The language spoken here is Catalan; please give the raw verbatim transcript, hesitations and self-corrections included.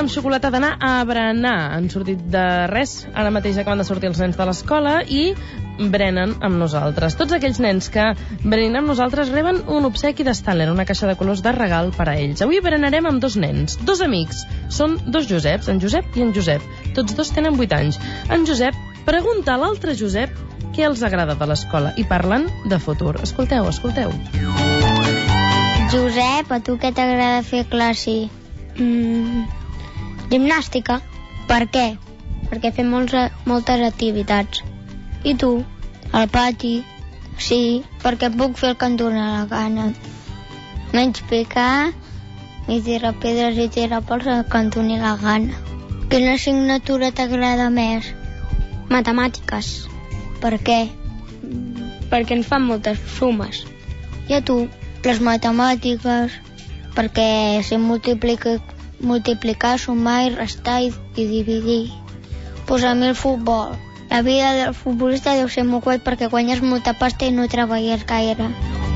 amb xocolata d'anar a berenar. Han sortit de res, ara mateix acaben de sortir els nens de l'escola i berenen amb nosaltres. Tots aquells nens que berenen amb nosaltres reben un obsequi de Stanley, una caixa de colors de regal per a ells. Avui berenarem amb dos nens, dos amics. Són dos Joseps, en Josep i en Josep. Tots dos tenen vuit anys. En Josep pregunta a l'altre Josep què els agrada de l'escola i parlen de futur. Escolteu, escolteu. Josep, a tu què t'agrada fer a classe? Mm, gimnàstica. Per què? Perquè fem molts, moltes activitats. I tu? Al pati. Sí, perquè puc fer el que em dóna la gana. Menys picar, i tirar pedres i tirar pols el que em doni la gana. Quina assignatura t'agrada més? Matemàtiques. Per què? Perquè ens fan moltes sumes. I a tu? Les matemàtiques. Perquè sé multiplicar, multiplicar, sumar i restar i, i dividir. Pues a mi el futbol. La vida del futbolista deu ser molt guai perquè guanyes molta pasta i no treballes gaire.